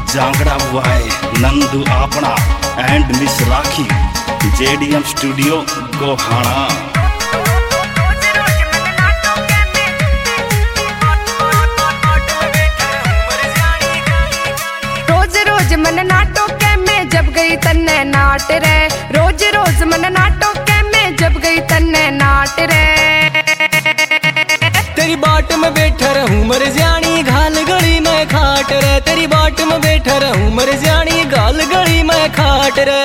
जांगड़ा बुआए नंदू आपना and miss Rakhi JDM studio Gohana. मन नाटो के में जब गई तन्ने नाट रे, रोज रोज मन नाटो के में जब गई तन्ने नाट रे। तेरी बाट में बैठा रहूं मर जानी घाल गली में खाट रे, तेरी बाट में बैठा रहूं मर जानी घाल गली में खाट रे।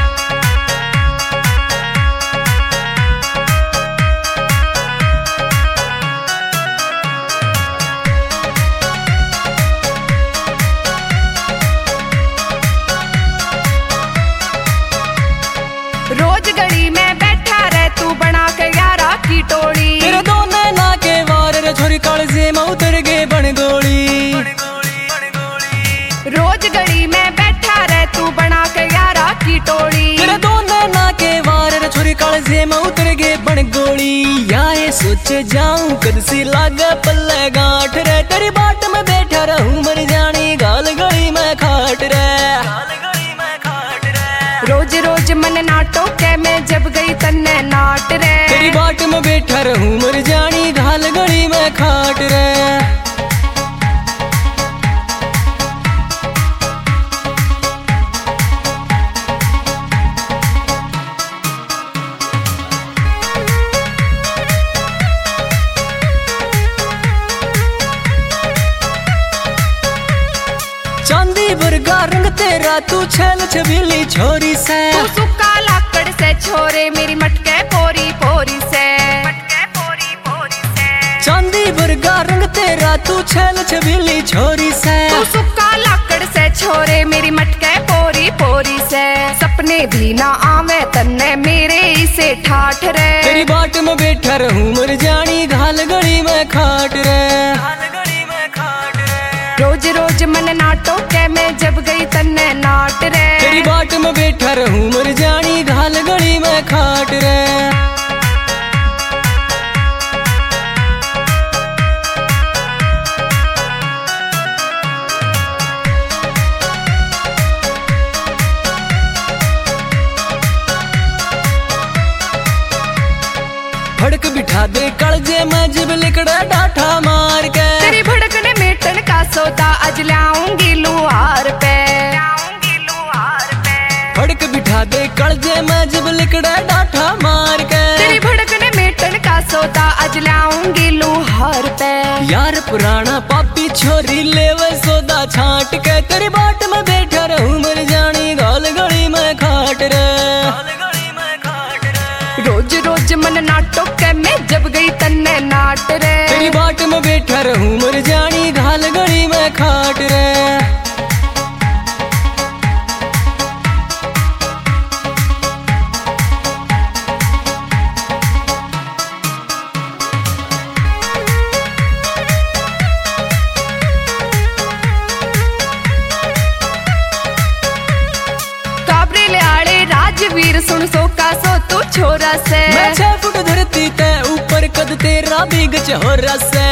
रोज गली में बैठा रहे तू बना के यारा की टोली, तेरे दो नैना के वार रे छोरी कालजे में उतर गए बन गोली। रोज गली में बैठा रहे तू बना के यारा की टोली, तेरे दो नैना के वार रे छोरी कालजे में उतर गए बन गोली। याए सोचे जाऊं कद सी लागे पल्ले गांठ रे, तेरी बाट में बैठा रहूं मर जानी गाल गली में खाट रे। रोज रोज मन नाटो के में जब गई तन्ने नाट रे, तेरी बाट में बैठा रहूं मर जानी घाल गली में खाट रे। चांदी वर्गा रंग तेरा तू छल छबीली छोरी से, तू सुक्का लाकड़ से छोरे मेरी मटके पोरी पोरी से। चांदी वर्गा रंग तेरा तू छल छबीली छोरी से, तू सुक्का लाकड़ से छोरे मेरी मटके पोरी पोरी से। सपने भी ना आवे तन्ने मेरे इसे ठाठ रे, तेरी बाट में बैठा रहूं मर जानी घाल गली में खाट रे। रोज रोज मन नाटो के में जब गई तन्ने नाट रे, तेरी बाट में बैठा रहूं मर जानी घाल गली में खाट रे। भड़क बिठा दे कलजे में जब लिकड़ा डाठा मार के, तेरी भड़कने मेटन का सौदा आज लाऊंगी लुहार पे। भड़क बिठा दे कलजे में जब लिकड़ा डाठा मार के, तेरी भड़कने मेटन का सौदा आज लाऊंगी लुहार पे। यार पुराना पापी छोरी लेवे सौदा छाट के, तेरी बाट में बैठा रहूं मर जानी गाल गली में खाट रे। रोज रोज मन नाटो के में जब गई तन्ने नाट रे, तेरी बाट में बैठा रहूं मर जानी घाल गली में खाट रे। काबरे ले आड़े राजवीर सुन सो का सो तू छोरा से, मैं 6 फुट धरती ते ऊपर कद तेरा बिग चहोरा से।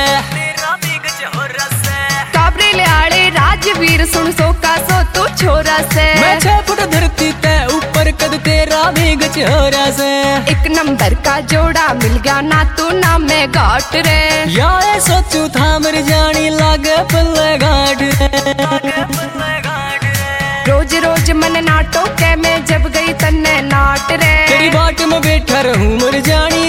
काबरे ले आड़े राजवीर सुन सो का सो तू छोरा से, मैं 6 फुट धरती ते ऊपर कद तेरा बिग चहोरा से। एक नंबर का जोड़ा मिल गया ना तू ना मैं गाट रे, यार सोचू था मर जानी लागे पल्ले गाट रे। रोज रोज मन नाटो के में जब गई तन्ने नाट रे, तेरी बाट में बैठा रहूं मर जानी